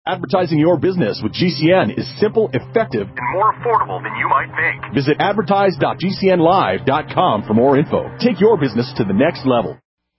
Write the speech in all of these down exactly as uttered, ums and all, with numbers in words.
Advertising your business with G C N is simple, effective, and more affordable than you might think. Visit advertise dot g c n live dot com for more info. Take your business to the next level.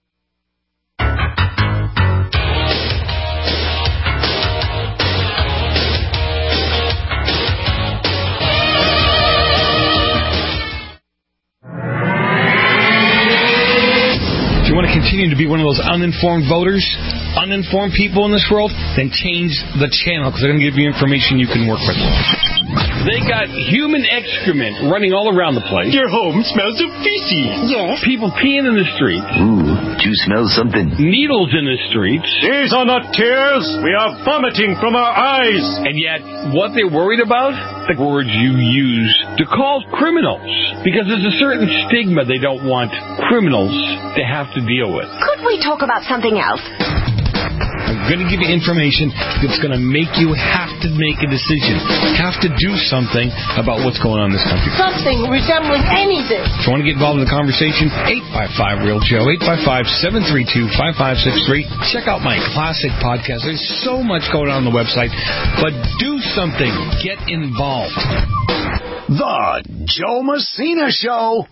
If you want to continue to be one of those uninformed voters, uninformed people in this world, then change the channel, because they're going to give you information you can work with. They got human excrement running all around the place. Your home smells of feces. Yes. People peeing in the street. Ooh, do you smell something? Needles in the streets. These are not tears. We are vomiting from our eyes. And yet, what they're worried about? The words you use to call criminals. Because there's a certain stigma they don't want criminals to have to deal with. Could we talk about something else? I'm going to give you information that's going to make you have to make a decision, have to do something about what's going on in this country. Something resembling anything. If you want to get involved in the conversation, eight five five, real Joe, eight five five, seven three two, five five six three. Check out my classic podcast. There's so much going on on the website, but do something. Get involved. The Joe Messina Show.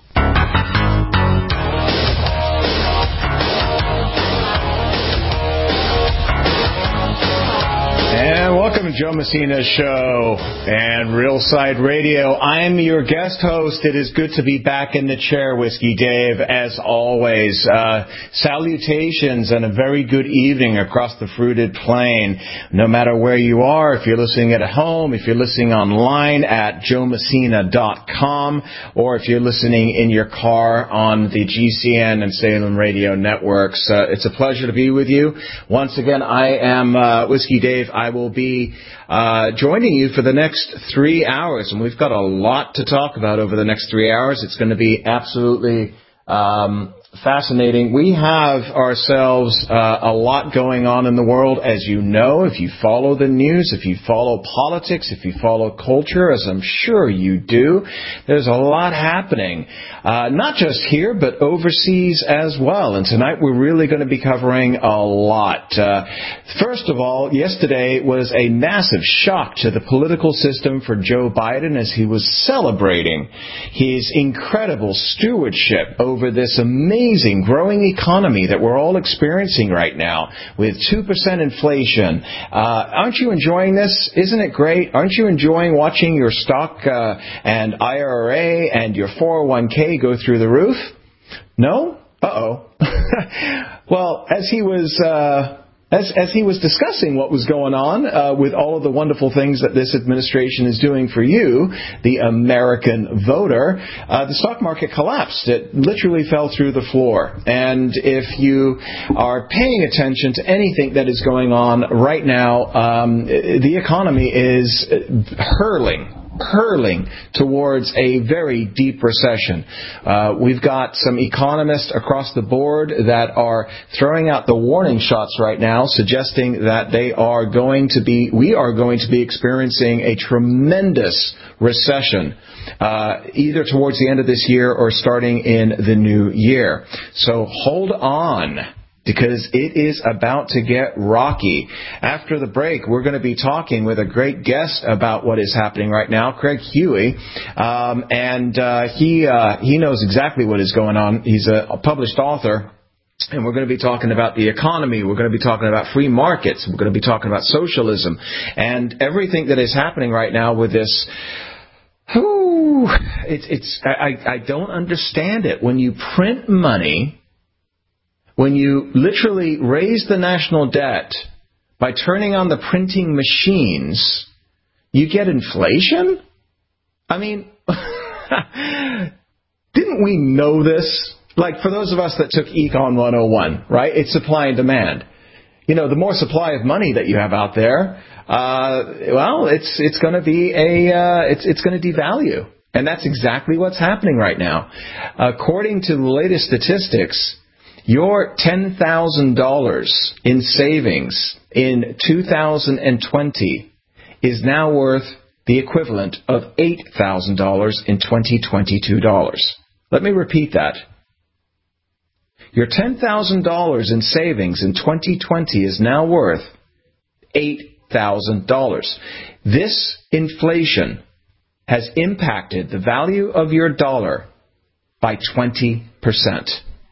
And welcome to Joe Messina's Show and Real Side Radio. I'm your guest host. It is good to be back in the chair, Whiskey Dave, as always. Uh, salutations and a very good evening across the fruited plain. No matter where you are, if you're listening at home, if you're listening online at joe messina dot com, or if you're listening in your car on the G C N and Salem Radio networks, uh, it's a pleasure to be with you. Once again, I am uh, Whiskey Dave. I will be uh, joining you for the next three hours, and we've got a lot to talk about over the next three hours. It's going to be absolutely um, fascinating. We have ourselves uh, a lot going on in the world, as you know, if you follow the news, if you follow politics, if you follow culture, as I'm sure you do. There's a lot happening, uh, not just here, but overseas as well. And tonight we're really going to be covering a lot. Uh, first of all, yesterday was a massive shock to the political system for Joe Biden as he was celebrating his incredible stewardship over this amazing Amazing growing economy that we're all experiencing right now with two percent inflation. Uh, aren't you enjoying this? Isn't it great? Aren't you enjoying watching your stock uh, and I R A and your four oh one k go through the roof? No? Uh-oh. Well, as he was... Uh, As, as he was discussing what was going on uh, with all of the wonderful things that this administration is doing for you, the American voter, uh, the stock market collapsed. It literally fell through the floor. And if you are paying attention to anything that is going on right now, um, the economy is hurling. hurling towards a very deep recession. Uh, we've got some economists across the board that are throwing out the warning shots right now, suggesting that they are going to be, we are going to be experiencing a tremendous recession, uh, either towards the end of this year or starting in the new year. So hold on, because it is about to get rocky. After the break, we're going to be talking with a great guest about what is happening right now, Craig Huey, um, and uh, he uh, he knows exactly what is going on. He's a, a published author, and we're going to be talking about the economy. We're going to be talking about free markets. We're going to be talking about socialism and everything that is happening right now with this. Ooh, it's it's I, I don't understand it. When you print money, when you literally raise the national debt by turning on the printing machines, you get inflation? I mean, didn't we know this? Like, for those of us that took Econ one oh one, right? It's supply and demand. You know, the more supply of money that you have out there, uh, well, it's it's going to be a uh, it's it's going to devalue, and that's exactly what's happening right now. According to the latest statistics, your ten thousand dollars in savings in two thousand twenty is now worth the equivalent of eight thousand dollars in twenty twenty-two dollars. Let me repeat that. Your ten thousand dollars in savings in twenty twenty is now worth eight thousand dollars. This inflation has impacted the value of your dollar by twenty percent.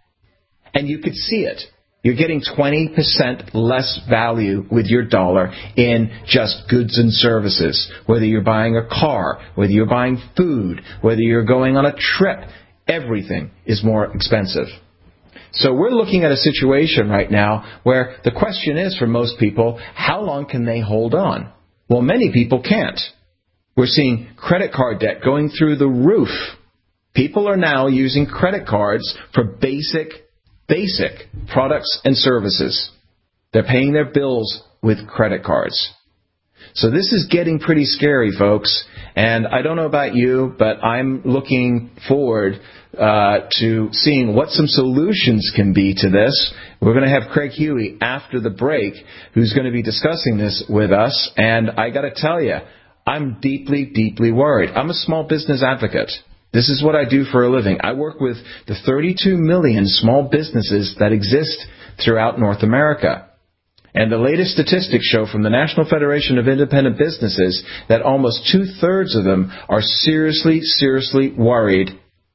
And you could see it. You're getting twenty percent less value with your dollar in just goods and services. Whether you're buying a car, whether you're buying food, whether you're going on a trip, everything is more expensive. So we're looking at a situation right now where the question is for most people, how long can they hold on? Well, many people can't. We're seeing credit card debt going through the roof. People are now using credit cards for basic Basic products and services. They're paying their bills with credit cards. So this is getting pretty scary, folks. And I don't know about you, but I'm looking forward uh, to seeing what some solutions can be to this. We're going to have Craig Huey after the break, who's going to be discussing this with us. And I got to tell you, I'm deeply, deeply worried. I'm a small business advocate. This is what I do for a living. I work with the thirty-two million small businesses that exist throughout North America. And the latest statistics show from the National Federation of Independent Businesses that almost two-thirds of them are seriously, seriously worried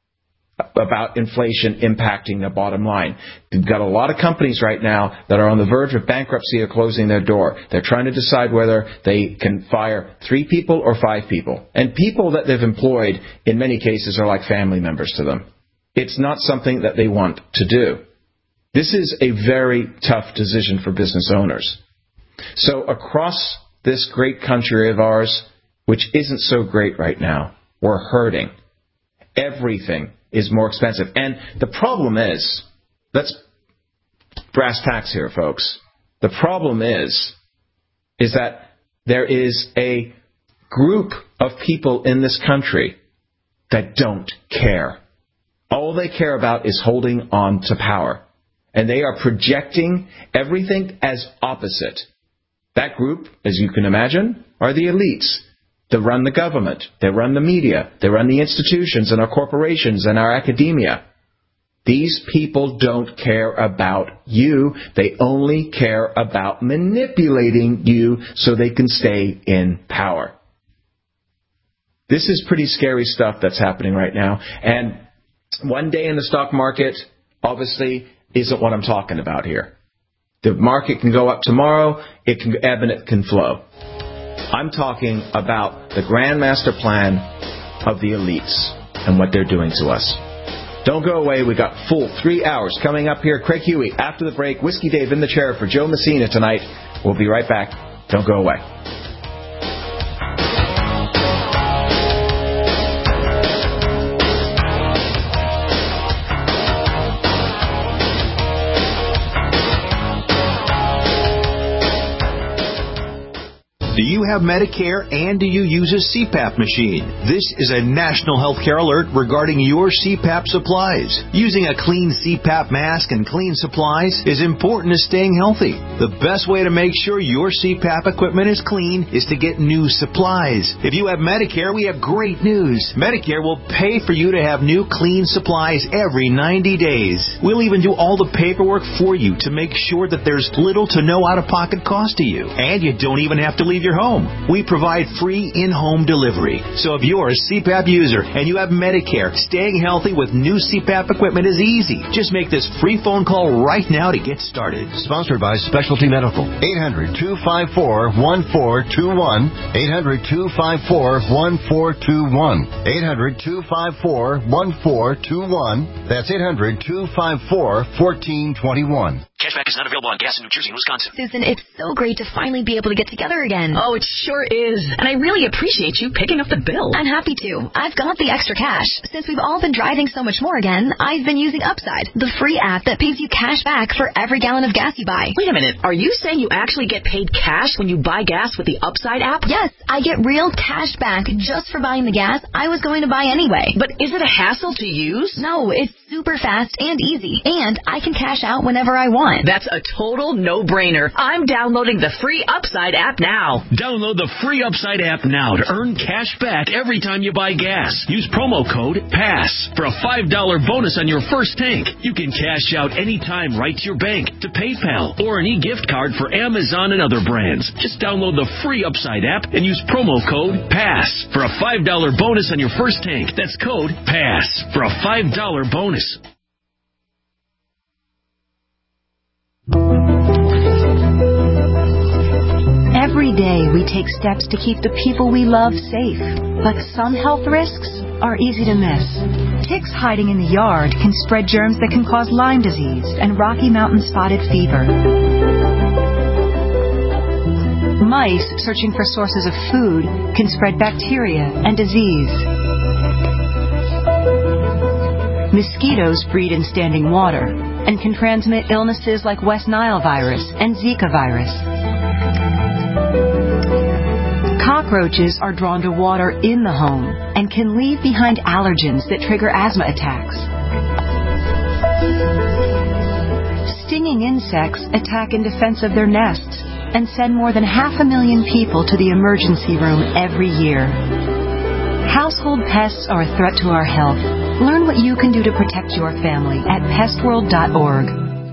about inflation impacting the bottom line. We've got a lot of companies right now that are on the verge of bankruptcy or closing their door. They're trying to decide whether they can fire three people or five people. And people that they've employed, in many cases, are like family members to them. It's not something that they want to do. This is a very tough decision for business owners. So across this great country of ours, which isn't so great right now, we're hurting. Everything is more expensive. And the problem is, let's brass tacks here, folks. The problem is, is that there is a group of people in this country that don't care. All they care about is holding on to power. And they are projecting everything as opposite. That group, as you can imagine, are the elites. They run the government. They run the media. They run the institutions and our corporations and our academia. These people don't care about you. They only care about manipulating you so they can stay in power. This is pretty scary stuff that's happening right now. And one day in the stock market, obviously, isn't what I'm talking about here. The market can go up tomorrow. It can ebb and it can flow. I'm talking about the grand master plan of the elites and what they're doing to us. Don't go away. We got full three hours coming up here. Craig Huey after the break. Whiskey Dave in the chair for Joe Messina tonight. We'll be right back. Don't go away. Do you have Medicare and do you use a C PAP machine? This is a national healthcare alert regarding your C PAP supplies. Using a clean C PAP mask and clean supplies is important to staying healthy. The best way to make sure your C PAP equipment is clean is to get new supplies. If you have Medicare, we have great news. Medicare will pay for you to have new clean supplies every ninety days. We'll even do all the paperwork for you to make sure that there's little to no out-of-pocket cost to you. And you don't even have to leave your home. We provide free in-home delivery. So if you're a C PAP user and you have Medicare, staying healthy with new C PAP equipment is easy. Just make this free phone call right now to get started. Sponsored by Specialty Medical. eight hundred, two five four, one four two one. eight hundred, two five four, one four two one. eight hundred, two five four, one four two one. That's eight hundred, two five four, one four two one. Cashback is not available on gas in New Jersey and Wisconsin. Susan, it's so great to finally be able to get together again. Oh, it sure is. And I really appreciate you picking up the bill. I'm happy to. I've got the extra cash. Since we've all been driving so much more again, I've been using Upside, the free app that pays you cash back for every gallon of gas you buy. Wait a minute. Are you saying you actually get paid cash when you buy gas with the Upside app? Yes, I get real cash back just for buying the gas I was going to buy anyway. But is it a hassle to use? No, it's super fast and easy. And I can cash out whenever I want. excellent. That's a total no-brainer. I'm downloading the free Upside app now. Download the free Upside app now to earn cash back every time you buy gas. Use promo code PASS for a five dollar bonus on your first tank. You can cash out anytime right to your bank, to PayPal, or an e-gift card for Amazon and other brands. Just download the free Upside app and use promo code PASS for a five dollar bonus on your first tank. That's code PASS for a five dollar bonus. Every day we take steps to keep the people we love safe, but some health risks are easy to miss. Ticks hiding in the yard can spread germs that can cause Lyme disease and Rocky Mountain spotted fever. Mice searching for sources of food can spread bacteria and disease. Mosquitoes breed in standing water and can transmit illnesses like West Nile virus and Zika virus. Cockroaches are drawn to water in the home and can leave behind allergens that trigger asthma attacks. Stinging insects attack in defense of their nests and send more than half a million people to the emergency room every year. Household pests are a threat to our health. Learn what you can do to protect your family at pest world dot org.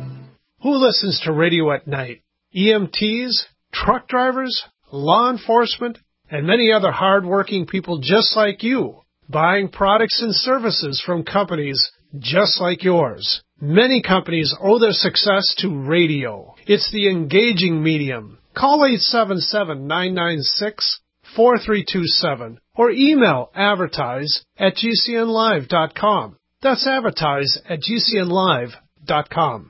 Who listens to radio at night? E M Ts, truck drivers, law enforcement, and many other hard-working people just like you, buying products and services from companies just like yours. Many companies owe their success to radio. It's the engaging medium. Call eight seven seven, nine nine six, four three two seven or email advertise at g c n live dot com. That's advertise at g c n live dot com.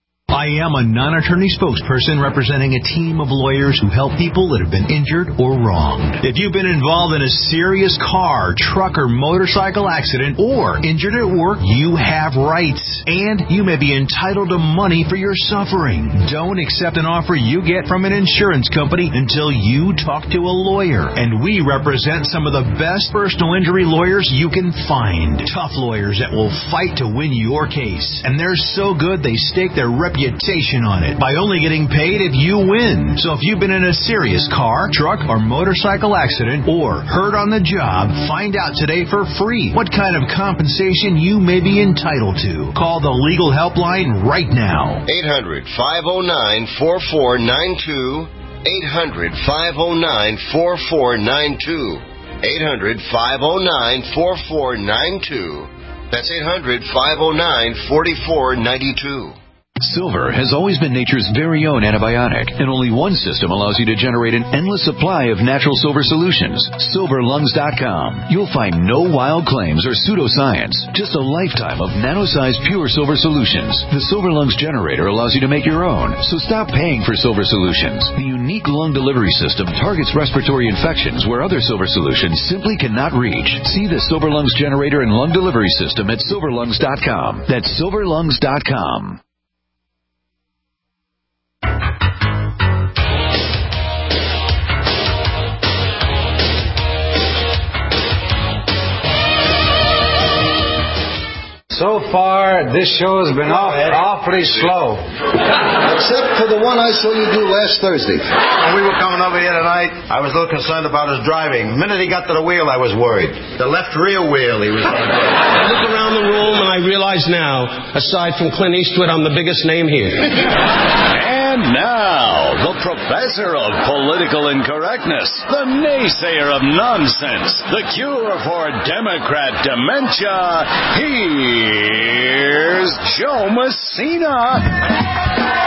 I am a non-attorney spokesperson representing a team of lawyers who help people that have been injured or wronged. If you've been involved in a serious car, truck, or motorcycle accident or injured at work, you have rights, and you may be entitled to money for your suffering. Don't accept an offer you get from an insurance company until you talk to a lawyer, and we represent some of the best personal injury lawyers you can find. Tough lawyers that will fight to win your case, and they're so good they stake their reputation on it by only getting paid if you win. So if you've been in a serious car, truck, or motorcycle accident or hurt on the job, find out today for free what kind of compensation you may be entitled to. Call the legal helpline right now. eight hundred, five oh nine, four four nine two. eight hundred, five oh nine, four four nine two. eight hundred, five oh nine, four four nine two. That's eight hundred, five oh nine, four four nine two. Silver has always been nature's very own antibiotic, and only one system allows you to generate an endless supply of natural silver solutions. silver lungs dot com. You'll find no wild claims or pseudoscience, just a lifetime of nano-sized pure silver solutions. The Silver Lungs generator allows you to make your own, so stop paying for silver solutions. The unique lung delivery system targets respiratory infections where other silver solutions simply cannot reach. See the Silver Lungs generator and lung delivery system at silver lungs dot com. That's silver lungs dot com. So far, this show has been off, awfully slow. Except for the one I saw you do last Thursday. When we were coming over here tonight, I was a little concerned about his driving. The minute he got to the wheel, I was worried. The left rear wheel, he was... I look around the room and I realize now, aside from Clint Eastwood, I'm the biggest name here. And now, the professor of political incorrectness, the naysayer of nonsense, the cure for Democrat dementia, here's Joe Messina.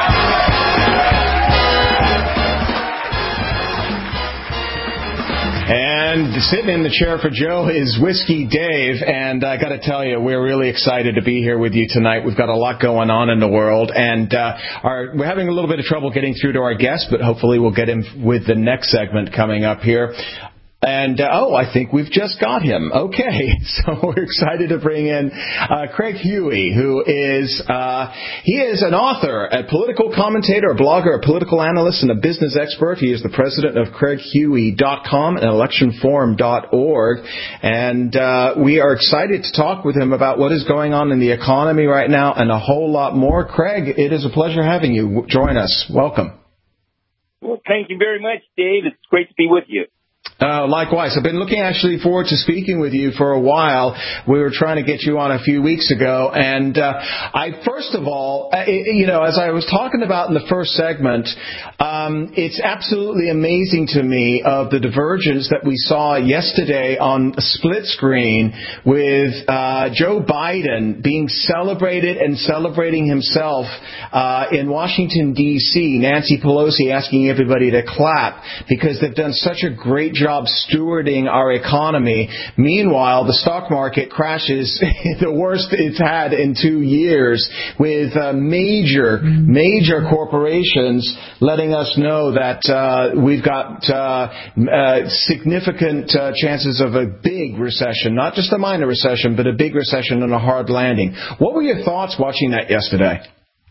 And sitting in the chair for Joe is Whiskey Dave, and I got to tell you, we're really excited to be here with you tonight. We've got a lot going on in the world, and uh, our, we're having a little bit of trouble getting through to our guest, but hopefully we'll get him with the next segment coming up here. And, uh, oh, I think we've just got him. Okay, so we're excited to bring in uh, Craig Huey, who is, uh, he is an author, a political commentator, a blogger, a political analyst, and a business expert. He is the president of Craig Huey dot com and election forum dot org. And uh, we are excited to talk with him about what is going on in the economy right now and a whole lot more. Craig, it is a pleasure having you join us. Welcome. Well, thank you very much, Dave. It's great to be with you. Uh, likewise. I've been looking actually forward to speaking with you for a while. We were trying to get you on a few weeks ago. And uh, I, first of all, uh, you know, as I was talking about in the first segment, um, it's absolutely amazing to me of the divergence that we saw yesterday on a split screen with uh, Joe Biden being celebrated and celebrating himself uh, in Washington, D C Nancy Pelosi asking everybody to clap because they've done such a great job stewarding our economy. Meanwhile, the stock market crashes the worst it's had in two years with uh, major, major corporations letting us know that uh, we've got uh, uh, significant uh, chances of a big recession, not just a minor recession, but a big recession and a hard landing. What were your thoughts watching that yesterday?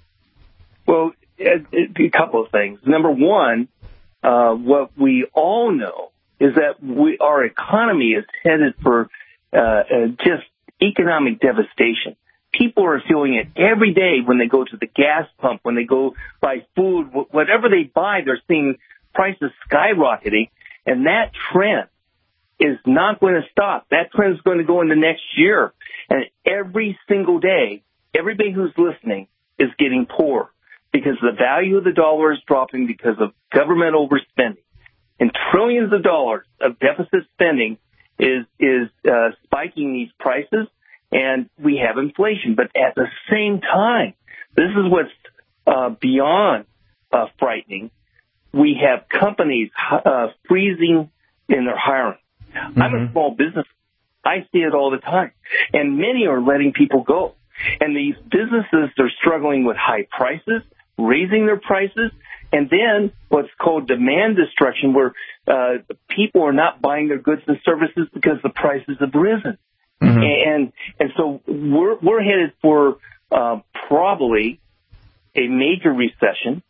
Well, a, a couple of things. Number one, uh, what we all know is that we, our economy is headed for uh, uh, just economic devastation. People are feeling it every day when they go to the gas pump, when they go buy food, whatever they buy, they're seeing prices skyrocketing, and that trend is not going to stop. That trend is going to go into next year, and every single day, everybody who's listening is getting poor because the value of the dollar is dropping because of government overspending. And trillions of dollars of deficit spending is is uh, spiking these prices, and we have inflation. But at the same time, this is what's uh, beyond uh, frightening. We have companies uh, freezing in their hiring. Mm-hmm. I'm a small business. I see it all the time. And many are letting people go. And these businesses are struggling with high prices, raising their prices, and then what's called demand destruction, where uh, people are not buying their goods and services because the prices have risen. Mm-hmm. And and so we're we're headed for uh, probably a major recession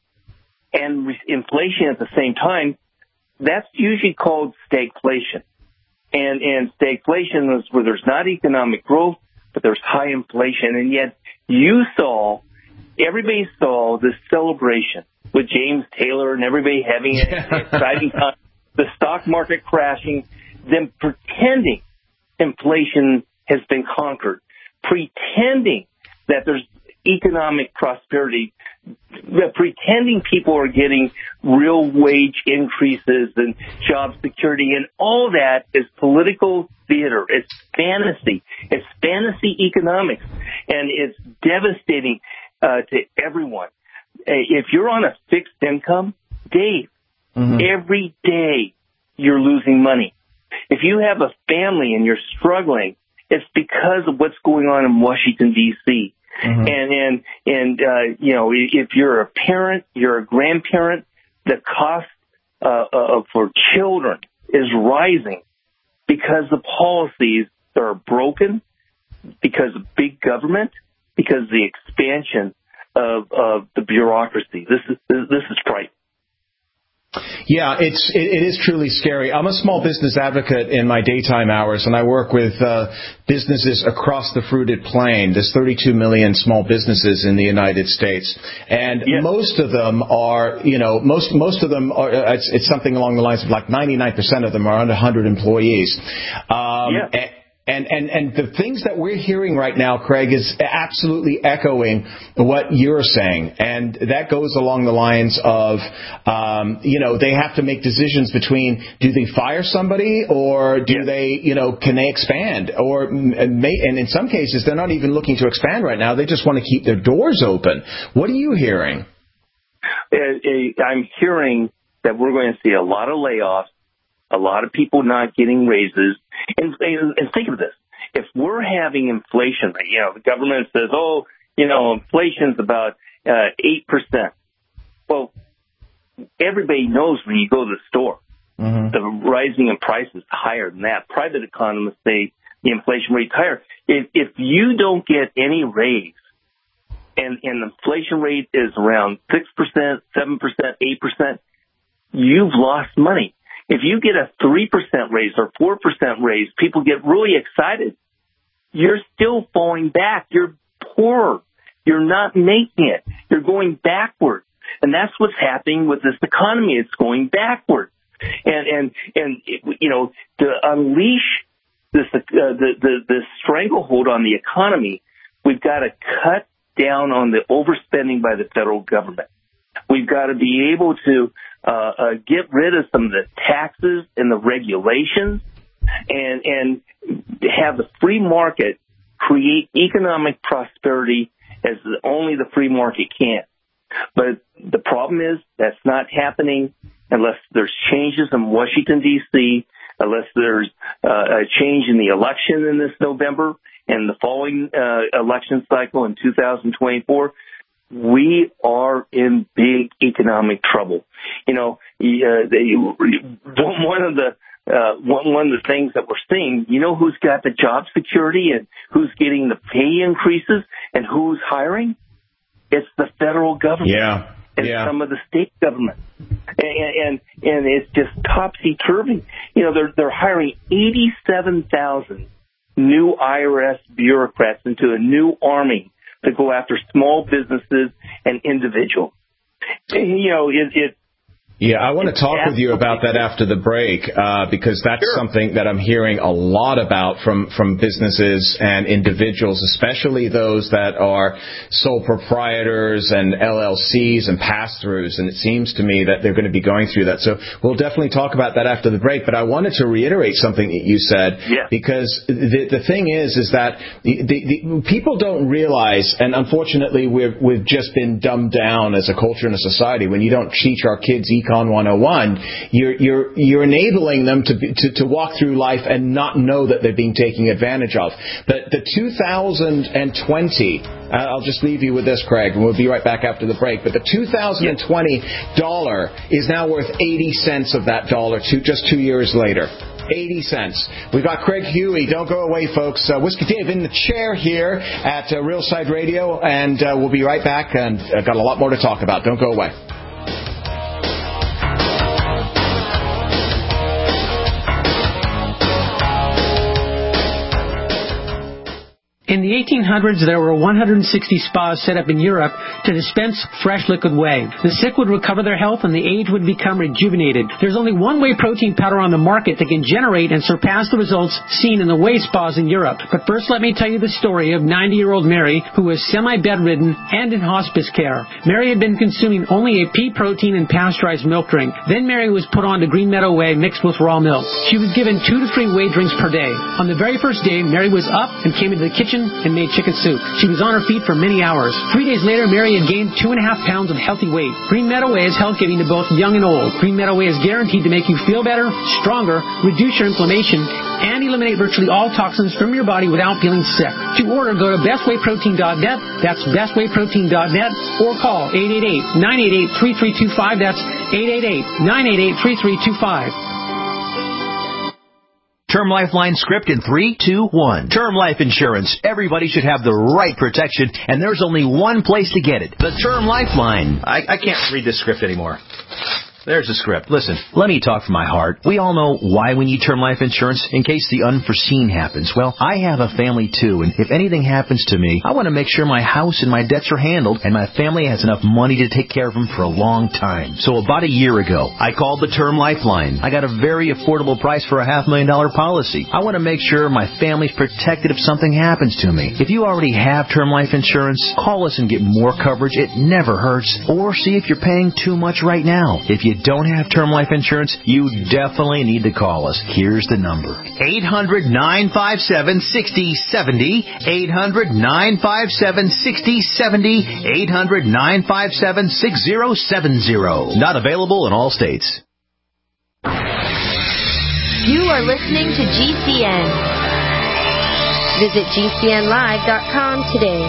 and re- inflation at the same time. That's usually called stagflation. And and stagflation is where there's not economic growth, but there's high inflation. And yet you saw, everybody saw this celebration with James Taylor and everybody having an exciting time, the stock market crashing, them pretending inflation has been conquered, pretending that there's economic prosperity, pretending people are getting real wage increases and job security, and all that is political theater. It's fantasy. It's fantasy economics, and it's devastating uh, to everyone. If you're on a fixed income, Dave, mm-hmm. every day you're losing money. If you have a family and you're struggling, it's because of what's going on in Washington, D C Mm-hmm. And, and, and, uh, you know, if you're a parent, you're a grandparent, the cost, uh, uh, for children is rising because the policies are broken, because of big government, because of the expansion of, of the bureaucracy. This is, this is frightening. Yeah, it's it, it is truly scary. I'm a small business advocate in my daytime hours, and I work with uh, businesses across the fruited plain. There's thirty-two million small businesses in the United States, and yeah. most of them are, you know, most most of them are. It's, it's something along the lines of like ninety-nine percent of them are under one hundred employees. Um, yeah. And, And, and, and the things that we're hearing right now, Craig, is absolutely echoing what you're saying. And that goes along the lines of, um, you know, they have to make decisions between, do they fire somebody or do yeah. they, you know, can they expand? Or, and in some cases, they're not even looking to expand right now. They just want to keep their doors open. What are you hearing? I'm hearing that we're going to see a lot of layoffs, a lot of people not getting raises. And, and think of this. If we're having inflation, you know, the government says, oh, you know, inflation's about uh, eight percent. Well, everybody knows when you go to the store, Mm-hmm. The rising in prices is higher than that. Private economists say the inflation rate's higher. If, if you don't get any raise, and, and the inflation rate is around six percent, seven percent, eight percent, you've lost money. If you get a three percent raise or four percent raise, people get really excited. You're still falling back. You're poorer. You're not making it. You're going backwards. And that's what's happening with this economy. It's going backwards. And, and, and, you know, to unleash this, uh, the, the, the stranglehold on the economy, we've got to cut down on the overspending by the federal government. We've got to be able to, uh, uh, get rid of some of the taxes and the regulations and, and have the free market create economic prosperity as only the free market can. But the problem is that's not happening unless there's changes in Washington, D C, unless there's uh, a change in the election in this November and the following uh, election cycle in two thousand twenty-four. We are in big economic trouble. You know, uh, they, one of the uh, one, one of the things that we're seeing, you know, who's got the job security and who's getting the pay increases and who's hiring? It's the federal government. Yeah. And yeah. some of the state government. And, and, and it's just topsy-turvy. You know, they're, they're hiring eighty-seven thousand new I R S bureaucrats into a new army to go after small businesses and individuals. And, you know, it, it Yeah, I want to talk with you about that after the break, uh, because that's sure. something that I'm hearing a lot about from, from businesses and individuals, especially those that are sole proprietors and L L Cs and pass-throughs, and it seems to me that they're going to be going through that. So we'll definitely talk about that after the break, but I wanted to reiterate something that you said, yeah. because the, the thing is, is that the, the, the people don't realize, and unfortunately we've, we've just been dumbed down as a culture and a society. When you don't teach our kids Econ one oh one, you're you're you're enabling them to, be, to to walk through life and not know that they're being taken advantage of. But the two thousand twenty, uh, I'll just leave you with this, Craig, and we'll be right back after the break. But the two thousand twenty dollar is now worth eighty cents of that dollar, two, just two years later. eighty cents. We've got Craig Huey. Don't go away, folks. Uh, Whiskey Dave in the chair here at uh, Real Side Radio, and uh, we'll be right back, and I've got a lot more to talk about. Don't go away. In the eighteen hundreds, there were one hundred sixty spas set up in Europe to dispense fresh liquid whey. The sick would recover their health and the aged would become rejuvenated. There's only one whey protein powder on the market that can generate and surpass the results seen in the whey spas in Europe. But first, let me tell you the story of ninety-year-old Mary, who was semi-bedridden and in hospice care. Mary had been consuming only a pea protein and pasteurized milk drink. Then Mary was put on to Green Meadow Whey mixed with raw milk. She was given two to three whey drinks per day. On the very first day, Mary was up and came into the kitchen and made chicken soup. She was on her feet for many hours. Three days later, Mary had gained two and a half pounds of healthy weight. Green Meadow Whey is health-giving to both young and old. Green Meadow Whey is guaranteed to make you feel better, stronger, reduce your inflammation, and eliminate virtually all toxins from your body without feeling sick. To order, go to best whey protein dot net. That's best whey protein dot net, or call eight eight eight, nine eight eight, three three two five. That's eight eight eight, nine eight eight, three three two five. Term Lifeline script in three, two, one. Term life insurance. Everybody should have the right protection, and there's only one place to get it. The Term Lifeline. I, I can't read this script anymore. There's the script. Listen, let me talk from my heart. We all know why we need term life insurance, in case the unforeseen happens. Well, I have a family too, and if anything happens to me, I want to make sure my house and my debts are handled, and my family has enough money to take care of them for a long time. So about a year ago, I called the Term Lifeline. I got a very affordable price for a half million dollar policy. I want to make sure my family's protected if something happens to me. If you already have term life insurance, call us and get more coverage. It never hurts. Or see if you're paying too much right now. If you don't have term life insurance, you definitely need to call us. Here's the number. eight hundred, nine five seven, six zero seven zero. eight hundred, nine five seven, six zero seven zero. eight hundred, nine five seven, six zero seven zero. Not available in all states. You are listening to G C N. Visit G C N live dot com today.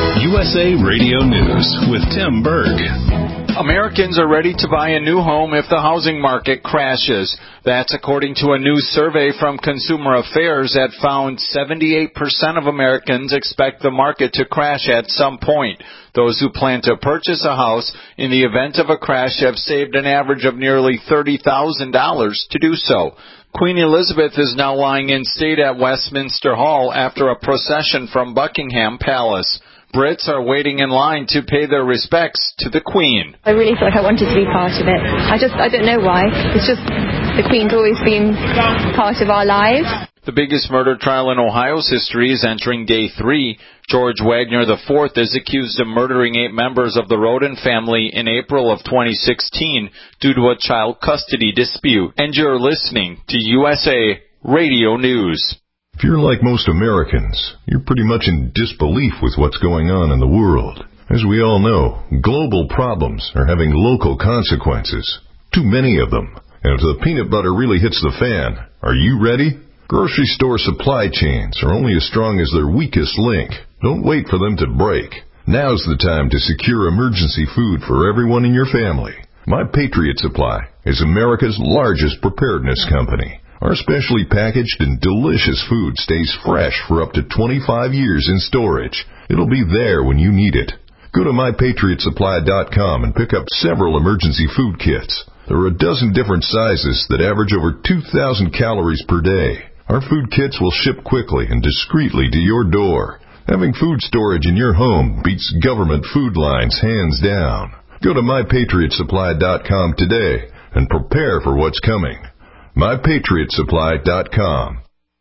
U S A Radio News with Tim Berg. Americans are ready to buy a new home if the housing market crashes. That's according to a new survey from Consumer Affairs that found seventy-eight percent of Americans expect the market to crash at some point. Those who plan to purchase a house in the event of a crash have saved an average of nearly thirty thousand dollars to do so. Queen Elizabeth is now lying in state at Westminster Hall after a procession from Buckingham Palace. Brits are waiting in line to pay their respects to the Queen. I really feel like I wanted to be part of it. I just, I don't know why. It's just the Queen's always been part of our lives. The biggest murder trial in Ohio's history is entering day three. George Wagner the fourth is accused of murdering eight members of the Roden family in April of twenty sixteen due to a child custody dispute. And you're listening to U S A Radio News. If you're like most Americans, you're pretty much in disbelief with what's going on in the world. As we all know, global problems are having local consequences. Too many of them. And if the peanut butter really hits the fan, are you ready? Grocery store supply chains are only as strong as their weakest link. Don't wait for them to break. Now's the time to secure emergency food for everyone in your family. My Patriot Supply is America's largest preparedness company. Our specially packaged and delicious food stays fresh for up to twenty-five years in storage. It'll be there when you need it. Go to my patriot supply dot com and pick up several emergency food kits. There are a dozen different sizes that average over two thousand calories per day. Our food kits will ship quickly and discreetly to your door. Having food storage in your home beats government food lines hands down. Go to my patriot supply dot com today and prepare for what's coming. my patriot supply dot com.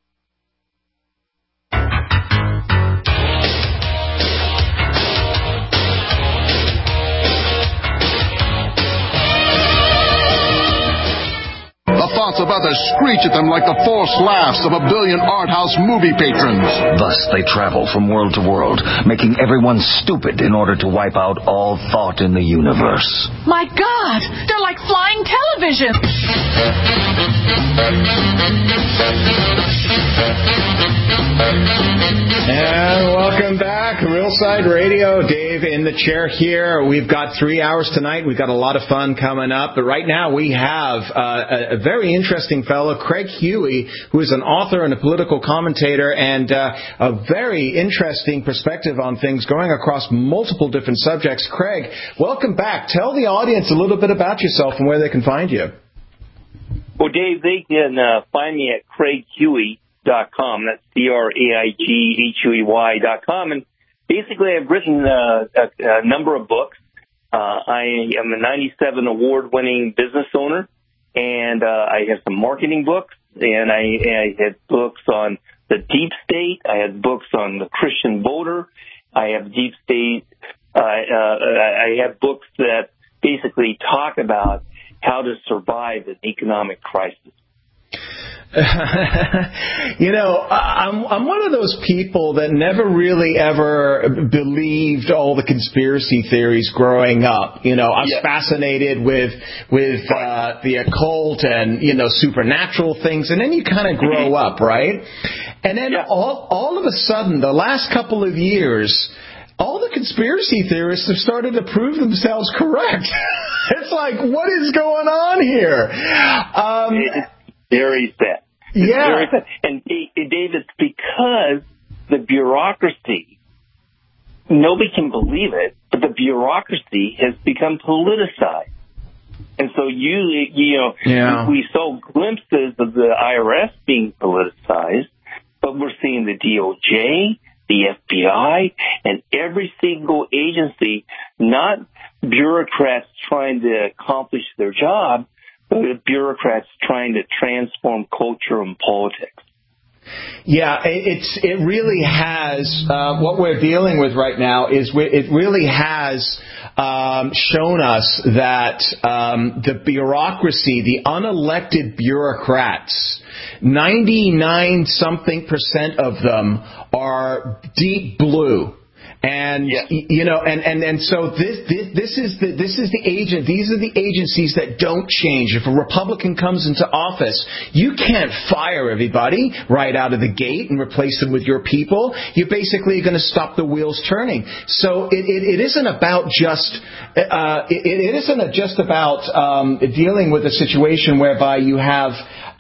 The thoughts of others screech at them like the forced laughs of a billion art house movie patrons. Thus they travel from world to world, making everyone stupid in order to wipe out all thought in the universe. My God, they're like flying television. And welcome back, Real Side Radio. Dave in the chair here. We've got three hours tonight. We've got a lot of fun coming up. But right now we have uh, a, a very interesting fellow, Craig Huey, who is an author and a political commentator and uh, a very interesting perspective on things going across multiple different subjects. Craig, welcome back. Tell the audience a little bit about yourself and where they can find you. Well, Dave, they can uh, find me at craig huey dot com. That's C R A I G H U E Y dot com. And basically, I've written uh, a, a number of books. Uh, I am a ninety-seven award-winning business owner, and uh, I have some marketing books, and I, I had books on the deep state. I had books on the Christian voter. I have deep state. Uh, uh, I have books that basically talk about how to survive an economic crisis. You know, I'm I'm one of those people that never really ever believed all the conspiracy theories growing up. You know, I was yeah. fascinated with with uh, the occult and, you know, supernatural things, and then you kind of grow up, right? And then yeah. all all of a sudden, the last couple of years, all the conspiracy theorists have started to prove themselves correct. It's like, what is going on here? Um, it's very sad. It's yeah. Very sad. And, Dave, it's because the bureaucracy, nobody can believe it, but the bureaucracy has become politicized. And so you, you know, yeah. we saw glimpses of the I R S being politicized, but we're seeing the D O J, the F B I, and every single agency, not bureaucrats trying to accomplish their job, but bureaucrats trying to transform culture and politics. Yeah, it's it really has, uh, what we're dealing with right now is we, it really has um, shown us that um, the bureaucracy, the unelected bureaucrats, ninety-nine something percent of them are deep blue. And you know, and, and, and so this, this this is the this is the agent. These are the agencies that don't change. If a Republican comes into office, you can't fire everybody right out of the gate and replace them with your people. You're basically going to stop the wheels turning. So it it, it isn't about just uh, it, it isn't just about um, dealing with a situation whereby you have.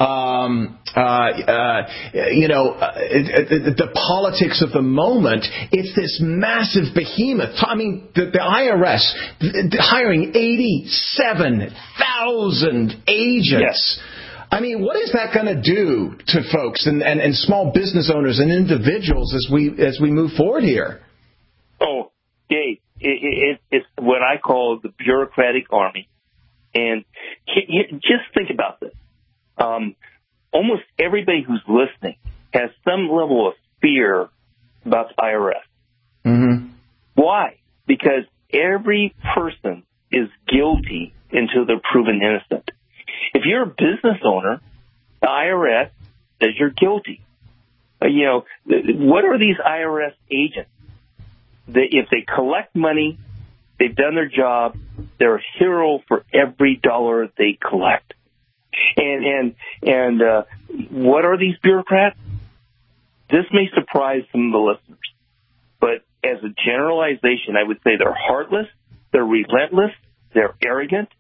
Um, uh, uh, you know, uh, the, the politics of the moment. It's this massive behemoth. I mean, the, the I R S hiring eighty-seven thousand agents. Yes. I mean, what is that going to do to folks and, and, and small business owners and individuals as we as we move forward here? Oh, Dave, it, it, it's what I call the bureaucratic army. And just think about this. Um, almost everybody who's listening has some level of fear about the I R S. Mm-hmm. Why? Because every person is guilty until they're proven innocent. If you're a business owner, the I R S says you're guilty. Uh, you know, what are these I R S agents? They, if they collect money, they've done their job. They're a hero for every dollar they collect. And and and uh, what are these bureaucrats? This may surprise some of the listeners, but as a generalization, I would say they're heartless, they're relentless, they're arrogant,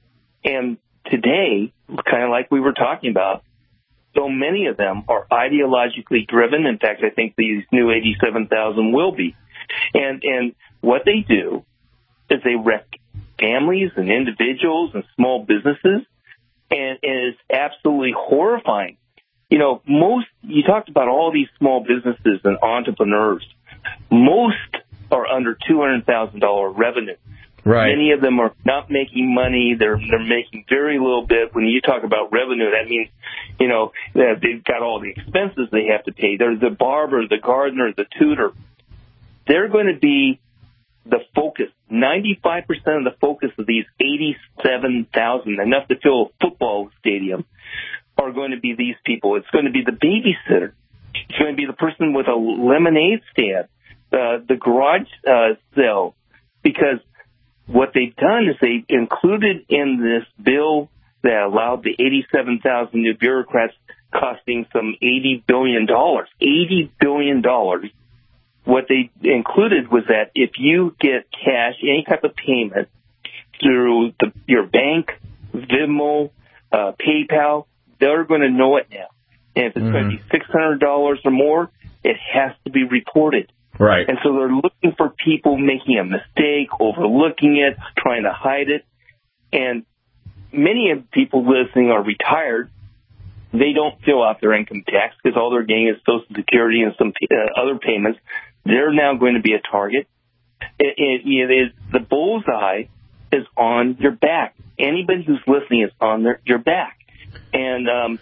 and today, kind of like we were talking about, so many of them are ideologically driven. In fact, I think these new eighty-seven thousand will be. And and what they do is they wreck families and individuals and small businesses. And, and it's absolutely horrifying. You know, most, you talked about all these small businesses and entrepreneurs. Most are under two hundred thousand dollars revenue. Right. Many of them are not making money. They're they're making very little bit. When you talk about revenue, that means, you know, that they've got all the expenses they have to pay. They're the barber, the gardener, the tutor. They're going to be the focus. ninety-five percent of the focus of these eighty-seven thousand, enough to fill a football stadium, are going to be these people. It's going to be the babysitter. It's going to be the person with a lemonade stand, uh, the garage uh, sale, because what they've done is they've included in this bill that allowed the eighty-seven thousand new bureaucrats costing some eighty billion dollars. eighty billion dollars. What they included was that if you get cash, any type of payment through the, your bank, Venmo, uh, PayPal, they're going to know it now. And if it's mm-hmm. going to be six hundred dollars or more, it has to be reported. Right. And so they're looking for people making a mistake, overlooking it, trying to hide it. And many of the people listening are retired. They don't fill out their income tax because all they're getting is Social Security and some uh, other payments. They're now going to be a target. It, it, it is, the bullseye is on your back. Anybody who's listening is on their, your back. And um,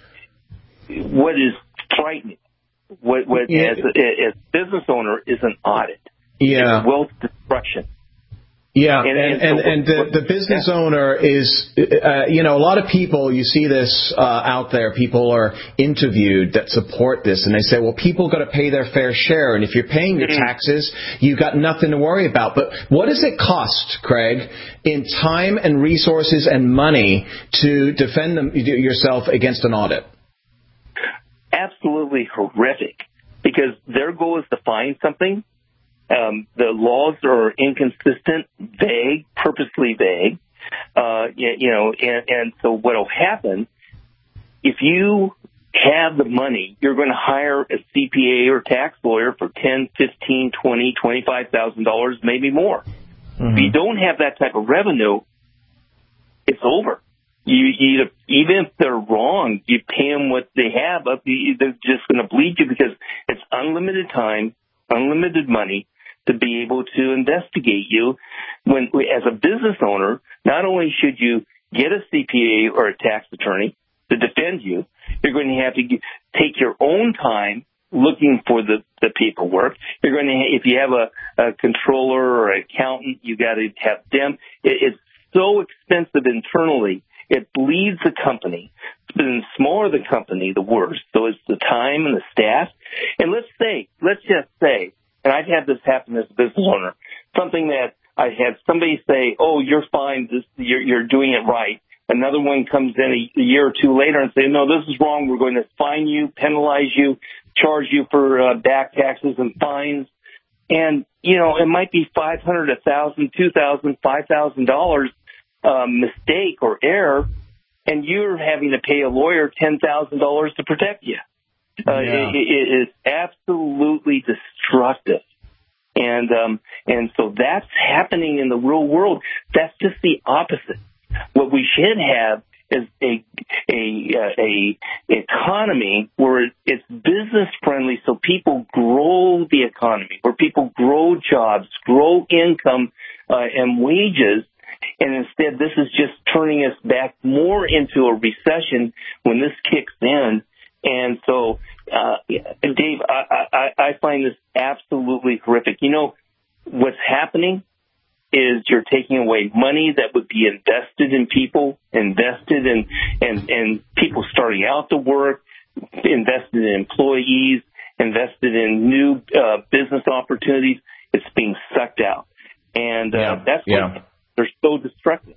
what is frightening, what, what yeah. as, a, as a business owner, is an audit. Yeah. It's wealth destruction. Yeah, and and, and, and the, the business owner is, uh, you know, a lot of people, you see this uh, out there, people are interviewed that support this, and they say, well, people got to pay their fair share, and if you're paying your taxes, you've got nothing to worry about. But what does it cost, Craig, in time and resources and money to defend them, yourself against an audit? Absolutely horrific, because their goal is to find something. Um, the laws are inconsistent, vague, purposely vague. Uh, you, you know, and, and so what will happen, if you have the money, you're going to hire a C P A or tax lawyer for ten, fifteen, twenty, twenty-five thousand dollars, maybe more. Mm-hmm. If you don't have that type of revenue, it's over. You, you even if they're wrong, you pay them what they have. They're just going to bleed you because it's unlimited time, unlimited money to be able to investigate you. When, as a business owner, not only should you get a C P A or a tax attorney to defend you, you're going to have to take your own time looking for the, the paperwork. You're going to, if you have a, a controller or an accountant, you got to have them. It, it's so expensive internally. It bleeds the company. The smaller the company, the worse. So it's the time and the staff. And let's say, let's just say, and I've had this happen as a business owner, something that I had somebody say, oh, you're fine, this, you're, you're doing it right. Another one comes in a, a year or two later and say, no, this is wrong. We're going to fine you, penalize you, charge you for uh, back taxes and fines. And, you know, it might be five hundred dollars, one thousand dollars, two thousand dollars, five thousand dollars um, mistake or error, and you're having to pay a lawyer ten thousand dollars to protect you. Uh, Yeah. it, it is absolutely destructive. And um, and so that's happening in the real world. That's just the opposite. What we should have is a a a economy where it's business friendly, so people grow the economy, where people grow jobs, grow income uh, and wages. And instead, this is just turning us back more into a recession when this kicks in. And so, uh, Dave, I, I, I find this absolutely horrific. You know, what's happening is you're taking away money that would be invested in people, invested in and and people starting out to work, invested in employees, invested in new uh, business opportunities. It's being sucked out. And uh, Yeah. that's Yeah. why they're so destructive.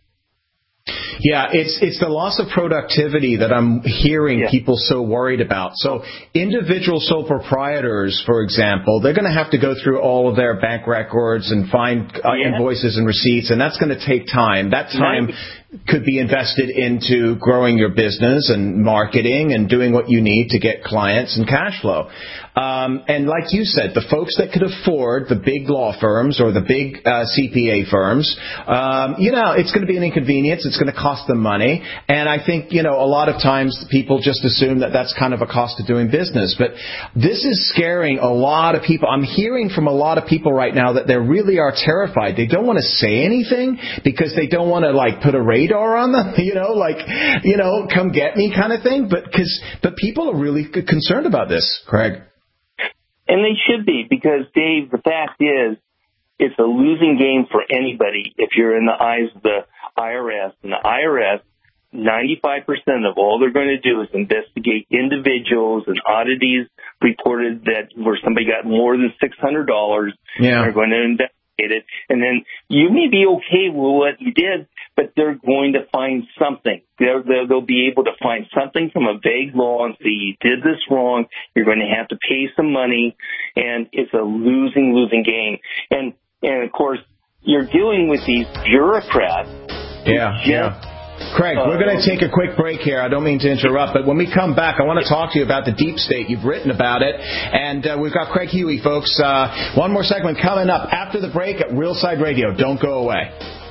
Yeah, it's it's the loss of productivity that I'm hearing Yeah. people so worried about. So individual sole proprietors, for example, they're going to have to go through all of their bank records and find uh, Yeah. invoices and receipts, and that's going to take time. That time could be invested into growing your business and marketing and doing what you need to get clients and cash flow. Um, and like you said, the folks that could afford the big law firms or the big uh, C P A firms, um, you know, it's going to be an inconvenience. It's going to cost them money. And I think, you know, a lot of times people just assume that that's kind of a cost of doing business. But this is scaring a lot of people. I'm hearing from a lot of people right now that they really are terrified. They don't want to say anything because they don't want to, like, put a radar on them, you know, like, you know, come get me kind of thing. But, cause, but people are really concerned about this, Craig. And they should be, because, Dave, the fact is, it's a losing game for anybody if you're in the eyes of the I R S. And the I R S, ninety-five percent of all they're going to do is investigate individuals, and oddities reported that where somebody got more than six hundred dollars. Yeah. They're going to investigate it. And then you may be okay with what you did, but they're going to find something. They're, they'll, they'll be able to find something from a vague law and say, you did this wrong, you're going to have to pay some money, and it's a losing, losing game. And, and of course, you're dealing with these bureaucrats. Yeah, yeah. Craig, we're going to take a quick break here. I don't mean to interrupt, but when we come back, I want to talk to you about the deep state. You've written about it, and uh, we've got Craig Huey, folks. Uh, one more segment coming up after the break at Real Side Radio. Don't go away.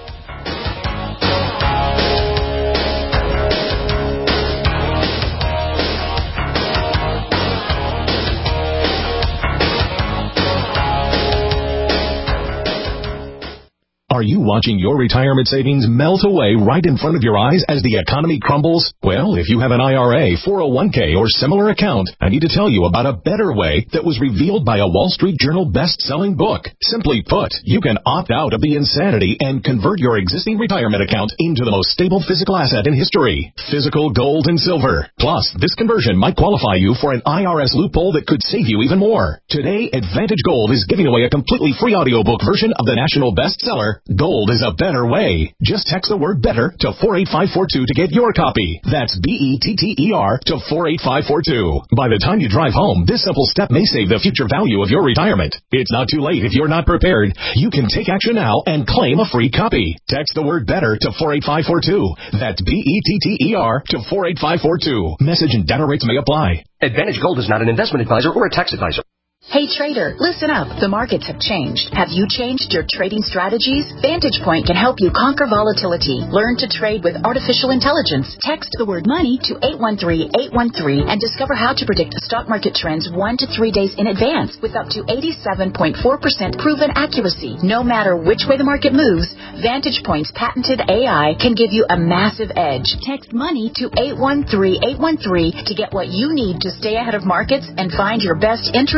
Are you watching your retirement savings melt away right in front of your eyes as the economy crumbles? Well, if you have an I R A, four oh one k, or similar account, I need to tell you about a better way that was revealed by a Wall Street Journal best-selling book. Simply put, you can opt out of the insanity and convert your existing retirement account into the most stable physical asset in history, physical gold and silver. Plus, this conversion might qualify you for an I R S loophole that could save you even more. Today, Advantage Gold is giving away a completely free audiobook version of the national bestseller, Gold is a Better Way. Just text the word BETTER to four eight five four two to get your copy. That's B E T T E R to four eight five four two. By the time you drive home, this simple step may save the future value of your retirement. It's not too late if you're not prepared. You can take action now and claim a free copy. Text the word BETTER to four eight five four two. That's B E T T E R to four eight five four two. Message and data rates may apply. Advantage Gold is not an investment advisor or a tax advisor. Hey trader, listen up. The markets have changed. Have you changed your trading strategies? Vantage Point can help you conquer volatility. Learn to trade with artificial intelligence. Text the word money to eight one three eight one three and discover how to predict stock market trends one to three days in advance with up to eighty-seven point four percent proven accuracy. No matter which way the market moves, Vantage Point's patented A I can give you a massive edge. Text money to eight one three eight one three to get what you need to stay ahead of markets and find your best entries and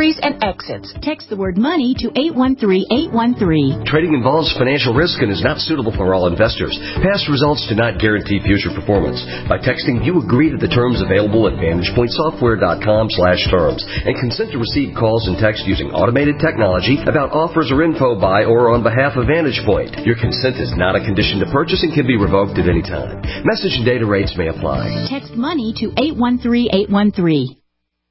exits. Text the word money to eight one three eight one three. Trading involves financial risk and is not suitable for all investors. Past results do not guarantee future performance. By texting, you agree to the terms available at vantage point software dot com slash terms and consent to receive calls and text using automated technology about offers or info by or on behalf of VantagePoint. Your consent is not a condition to purchase and can be revoked at any time. Message and data rates may apply. Text money to eight one three eight one three.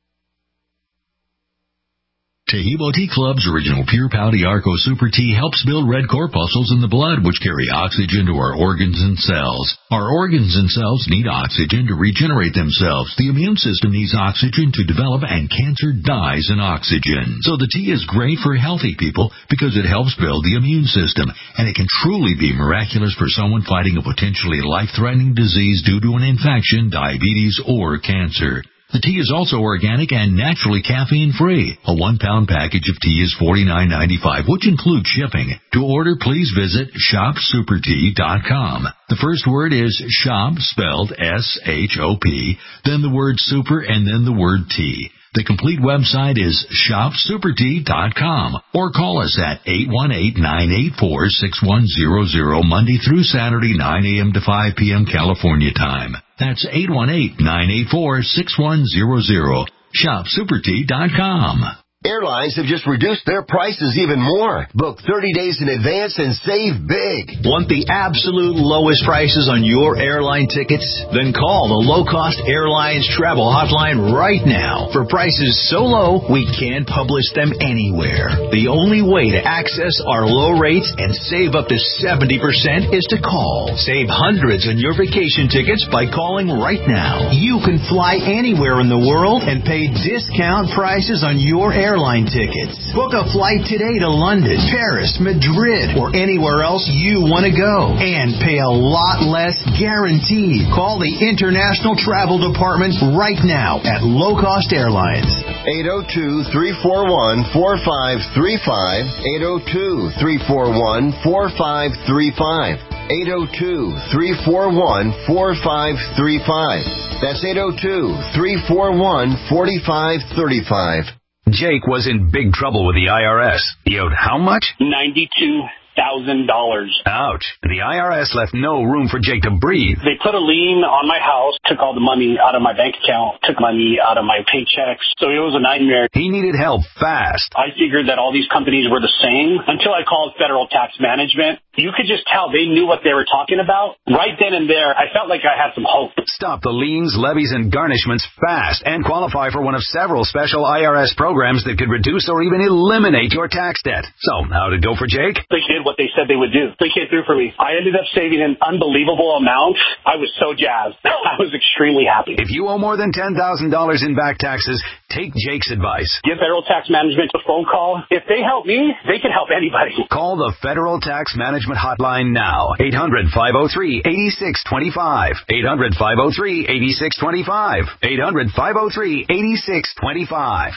Taheebo Tea Club's original Pure Pouty Arco Super Tea helps build red corpuscles in the blood, which carry oxygen to our organs and cells. Our organs and cells need oxygen to regenerate themselves. The immune system needs oxygen to develop, and cancer dies in oxygen. So the tea is great for healthy people because it helps build the immune system, and it can truly be miraculous for someone fighting a potentially life-threatening disease due to an infection, diabetes, or cancer. The tea is also organic and naturally caffeine-free. A one-pound package of tea is forty-nine ninety-five, which includes shipping. To order, please visit shop super tea dot com. The first word is shop, spelled S H O P, then the word super, and then the word tea. The complete website is shop super tea dot com, or call us at eight one eight, nine eight four, six one zero zero Monday through Saturday, nine a.m. to five p.m. California time. That's eight one eight, nine eight four, six one zero zero. shop super tea dot com. Airlines have just reduced their prices even more. Book thirty days in advance and save big. Want the absolute lowest prices on your airline tickets? Then call the Low Cost Airlines Travel Hotline right now. For prices so low, we can't publish them anywhere. The only way to access our low rates and save up to seventy percent is to call. Save hundreds on your vacation tickets by calling right now. You can fly anywhere in the world and pay discount prices on your airline airline tickets. Book a flight today to London, Paris, Madrid, or anywhere else you want to go, and pay a lot less guaranteed. Call the International Travel Department right now at Low Cost Airlines. eight oh two, three four one, four five three five, eight oh two, three four one, four five three five, eight oh two, three four one, four five three five. That's eight oh two, three four one, four five three five. Jake was in big trouble with the I R S. He owed how much? ninety-two thousand dollars. Ouch. The I R S left no room for Jake to breathe. They put a lien on my house, took all the money out of my bank account, took money out of my paychecks. So it was a nightmare. He needed help fast. I figured that all these companies were the same until I called Federal Tax Management. You could just tell they knew what they were talking about. Right then and there, I felt like I had some hope. Stop the liens, levies, and garnishments fast and qualify for one of several special I R S programs that could reduce or even eliminate your tax debt. So, how'd it go for Jake? They did what they said they would do. They came through for me. I ended up saving an unbelievable amount. I was so jazzed. I was extremely happy. If you owe more than ten thousand dollars in back taxes, take Jake's advice. Give Federal Tax Management a phone call. If they help me, they can help anybody. Call the Federal Tax Management Hotline now. eight hundred, five oh three, eight six two five. eight hundred, five oh three, eight six two five. eight hundred, five oh three, eight six two five.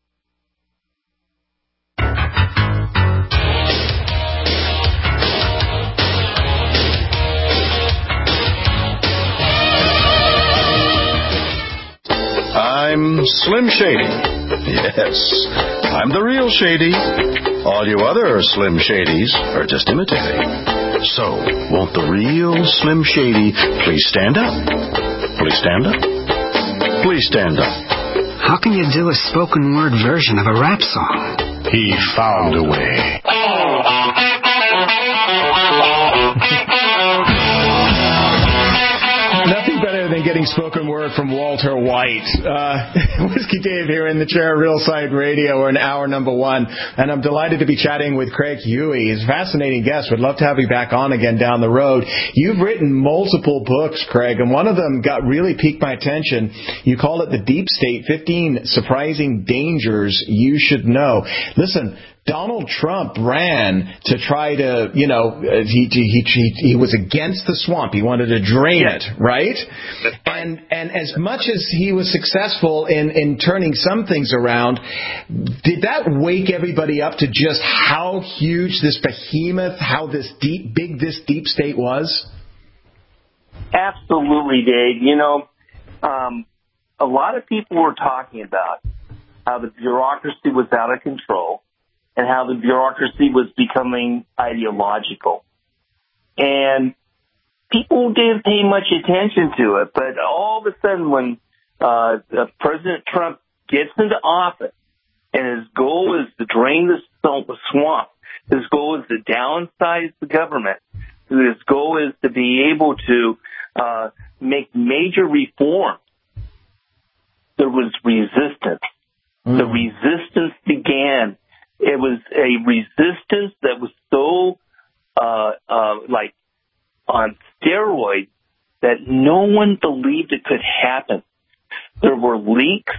I'm Slim Shady. Yes, I'm the real Shady. All you other Slim Shadys are just imitating. So, won't the real Slim Shady please stand up? Please stand up? Please stand up. How can you do a spoken word version of a rap song? He found a way. Nothing better than getting spoken word from Walter White. Uh, Whiskey Dave here in the chair, Real Side Radio. We're in hour number one, and I'm delighted to be chatting with Craig Huey. He's a fascinating guest. Would love to have you back on again down the road. You've written multiple books, Craig, and one of them got really piqued my attention. You call it The Deep State, fifteen Surprising Dangers You Should Know. Listen, Donald Trump ran to try to, you know, he, he he he was against the swamp. He wanted to drain it, right? And and as much as he was successful in, in turning some things around, did that wake everybody up to just how huge this behemoth, how this deep, big this deep state was? Absolutely, Dave. You know, um, a lot of people were talking about how the bureaucracy was out of control and how the bureaucracy was becoming ideological. And people didn't pay much attention to it, but all of a sudden when uh, President Trump gets into office and his goal is to drain the swamp, his goal is to downsize the government, his goal is to be able to uh, make major reforms, there was resistance. Mm. The resistance began. It was a resistance that was so, uh, uh, like, on steroids that no one believed it could happen. There were leaks.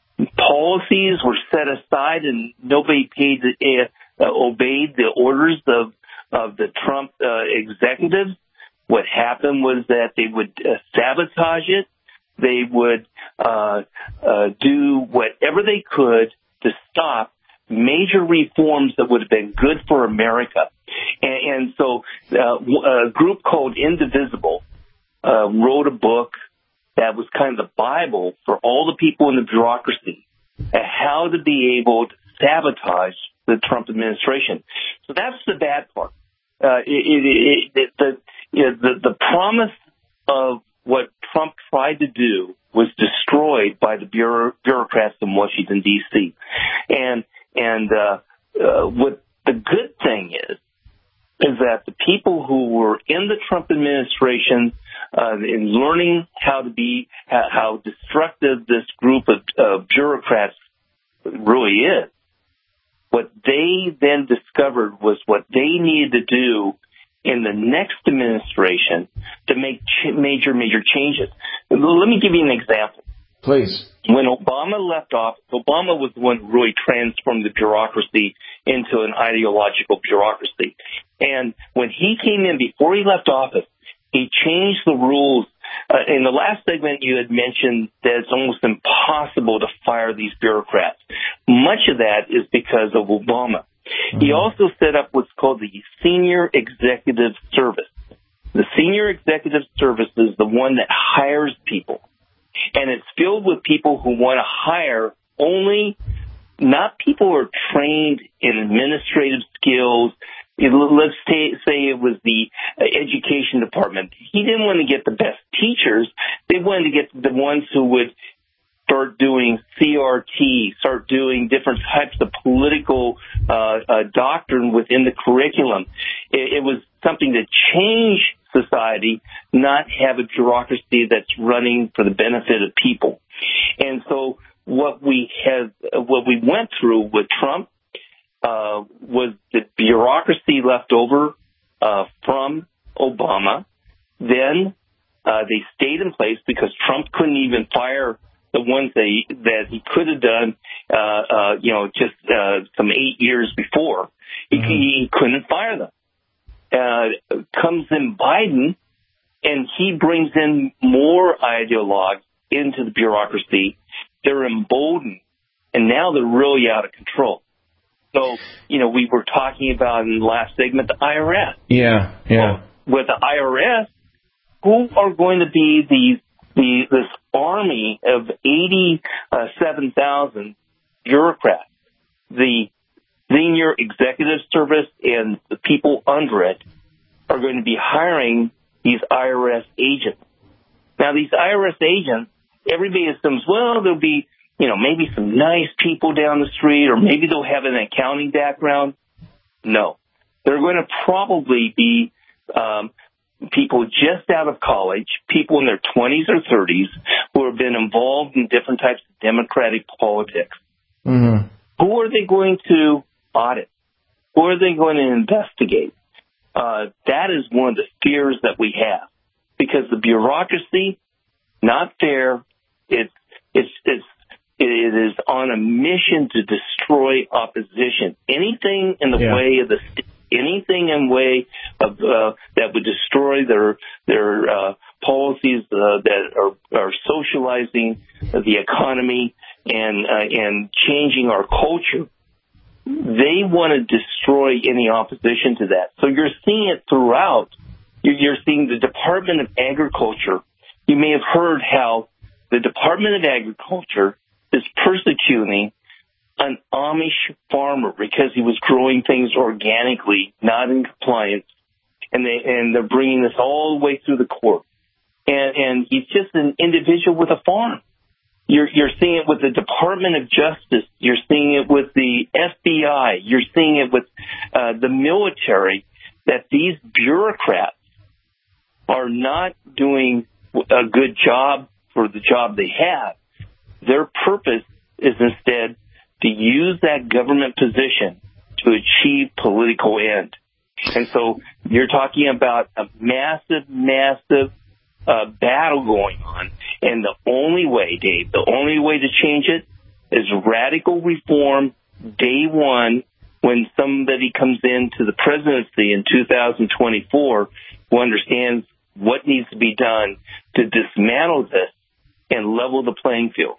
Policies were set aside, and nobody paid the, uh, obeyed the orders of, of the Trump uh, executives. What happened was that they would uh, sabotage it. They would uh, uh, do whatever they could to stop major reforms that would have been good for America. And, and so uh, a group called Indivisible uh, wrote a book that was kind of the Bible for all the people in the bureaucracy, uh, how to be able to sabotage the Trump administration. So that's the bad part. Uh, it, it, it, the, you know, the, the promise of what Trump tried to do was destroyed by the bureau, bureaucrats in Washington, D C And and uh, uh, what the good thing is, is that the people who were in the Trump administration uh, in learning how to be, how, how destructive this group of uh, bureaucrats really is, what they then discovered was what they needed to do in the next administration to make ch- major, major changes. Let me give you an example. Please. When Obama left office, Obama was the one who really transformed the bureaucracy into an ideological bureaucracy. And when he came in, before he left office, he changed the rules. Uh, in the last segment, you had mentioned that it's almost impossible to fire these bureaucrats. Much of that is because of Obama. Mm-hmm. He also set up what's called the Senior Executive Service. The Senior Executive Service is the one that hires people. And it's filled with people who want to hire only, not people who are trained in administrative skills. Let's say, say it was the education department. He didn't want to get the best teachers. They wanted to get the ones who would start doing C R T, start doing different types of political uh, uh, doctrine within the curriculum. It, it was something to change society, not have a bureaucracy that's running for the benefit of people. And so what we have, what we went through with Trump uh, was the bureaucracy left over uh, from Obama. Then uh, they stayed in place because Trump couldn't even fire the ones that he, that he could have done, uh, uh, you know, just uh, some eight years before. He, mm-hmm. he couldn't fire them. Uh, comes in Biden, and he brings in more ideologues into the bureaucracy. They're emboldened, and now they're really out of control. So, you know, we were talking about in the last segment the I R S. Yeah, yeah. Well, with the I R S, who are going to be these the this army of eighty-seven thousand bureaucrats? The Senior Executive Service and the people under it are going to be hiring these I R S agents. Now, these I R S agents, everybody assumes, well, there'll be, you know, maybe some nice people down the street, or maybe they'll have an accounting background. No. They're going to probably be um, people just out of college, people in their twenties or thirties who have been involved in different types of democratic politics. Mm-hmm. Who are they going to audit? Who are they going to investigate? Uh, that is one of the fears that we have, because the bureaucracy, not fair. It's it's it's it is on a mission to destroy opposition. Anything in the yeah. way of the anything in way of uh, that would destroy their their uh, policies uh, that are, are socializing the economy and uh, and changing our culture. They want to destroy any opposition to that. So you're seeing it throughout. You're seeing the Department of Agriculture. You may have heard how the Department of Agriculture is persecuting an Amish farmer because he was growing things organically, not in compliance, and they and they're bringing this all the way through the court. And, and he's just an individual with a farm. You're you're seeing it with the Department of Justice. You're seeing it with the F B I. You're seeing it with uh, the military. That these bureaucrats are not doing a good job for the job they have. Their purpose is instead to use that government position to achieve political end. And so you're talking about a massive, massive uh, battle going on. And the only way, Dave, the only way to change it is radical reform day one when somebody comes into the presidency in two thousand twenty-four who understands what needs to be done to dismantle this and level the playing field.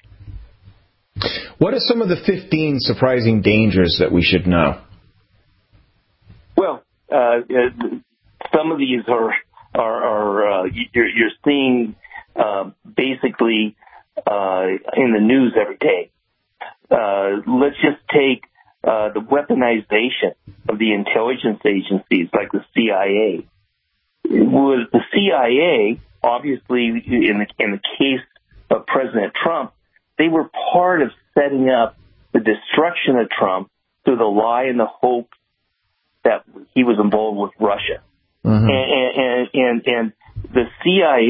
What are some of the fifteen surprising dangers that we should know? Well, uh, some of these are are, are uh, you're, you're seeing uh, basically uh, in the news every day. Uh, let's just take uh, the weaponization of the intelligence agencies like the C I A. Was the C I A, obviously, in the, in the case of President Trump, they were part of setting up the destruction of Trump through the lie and the hope that he was involved with Russia. Mm-hmm. And, and, and, and the C I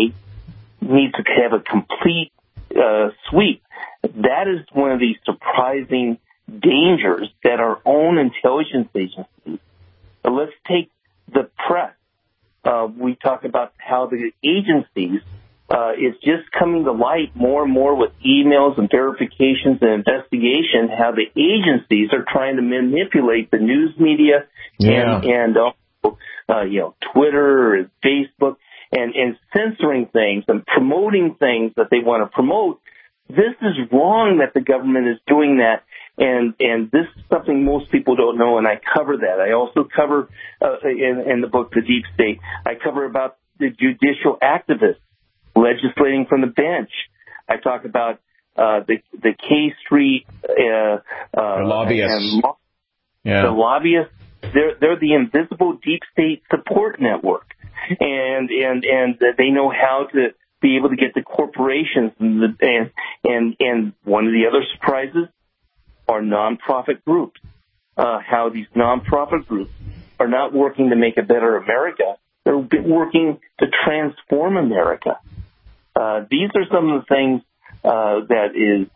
A needs to have a complete uh, sweep. That is one of the surprising dangers that our own intelligence agencies. Uh, let's take the press. Uh, we talk about how the agencies uh, is just coming to light more and more with emails and verifications and investigation, how the agencies are trying to manipulate the news media yeah. and, and also, uh, you know, Twitter and Facebook and, and censoring things and promoting things that they want to promote. This is wrong that the government is doing that. And, and this is something most people don't know, and I cover that. I also cover, uh, in, in the book, The Deep State, I cover about the judicial activists legislating from the bench. I talk about, uh, the, the K Street, uh, uh, the lobbyists. And yeah. The lobbyists. They're, they're the invisible deep state support network. And, and, and they know how to be able to get the corporations and, the, and, and, and one of the other surprises, are nonprofit groups, uh, how these nonprofit groups are not working to make a better America. They're working to transform America. Uh, these are some of the things uh, that is,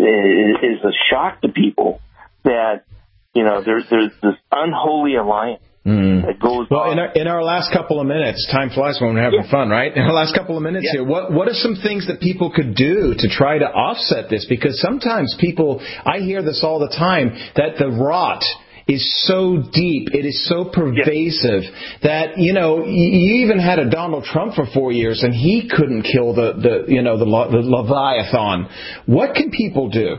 is a shock to people that, you know, there's, there's this unholy alliance. Mm. That goes well, on. in our, in our last couple of minutes, time flies when we're having yeah. fun, right? In our last couple of minutes yeah. here, what what are some things that people could do to try to offset this? Because sometimes people, I hear this all the time, that the rot is so deep, it is so pervasive yeah. that, you know, you even had a Donald Trump for four years and he couldn't kill the, the you know, the, the Leviathan. What can people do?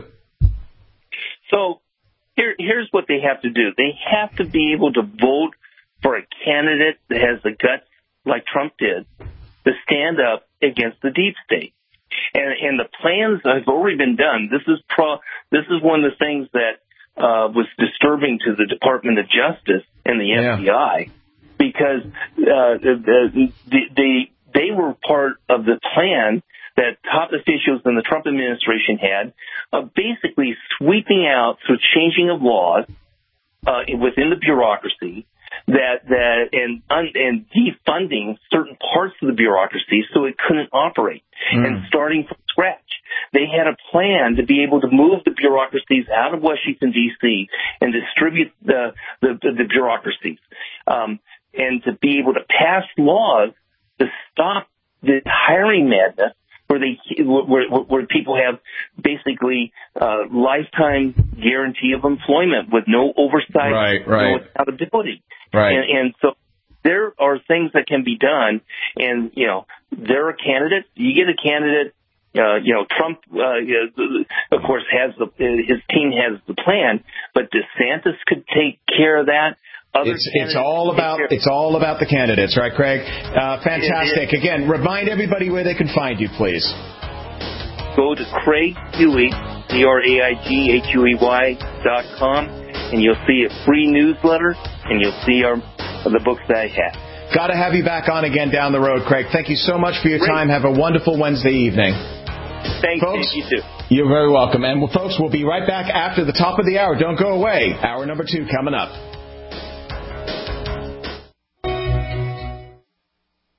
So, Here, here's what they have to do. They have to be able to vote for a candidate that has the guts, like Trump did, to stand up against the deep state. And, and the plans have already been done. This is pro, this is one of the things that uh, was disturbing to the Department of Justice and the yeah. F B I because uh, the, the, they they were part of the plan that top officials in the Trump administration had, uh, basically sweeping out through changing of laws uh, within the bureaucracy, that that and un, and defunding certain parts of the bureaucracy so it couldn't operate, mm. and starting from scratch. They had a plan to be able to move the bureaucracies out of Washington D C and distribute the the, the, the bureaucracies, um, and to be able to pass laws to stop the hiring madness. Where they, where, where people have basically uh, lifetime guarantee of employment with no oversight, right, right. no accountability, right. and, and so there are things that can be done. And you know, there are candidates. You get a candidate. Uh, you know, Trump, uh, of course, has the his team has the plan, but DeSantis could take care of that. Other it's it's all about it's all about the candidates, right, Craig? Uh, fantastic. Again, remind everybody where they can find you, please. Go to Craig Huey C R A I G H U E Y dot com, and you'll see a free newsletter, and you'll see our the books that I have. Got to have you back on again down the road, Craig. Thank you so much for your Great. time. Have a wonderful Wednesday evening. Thanks, folks. You too. You're very welcome. And, well, folks, we'll be right back after the top of the hour. Don't go away. Hour number two coming up.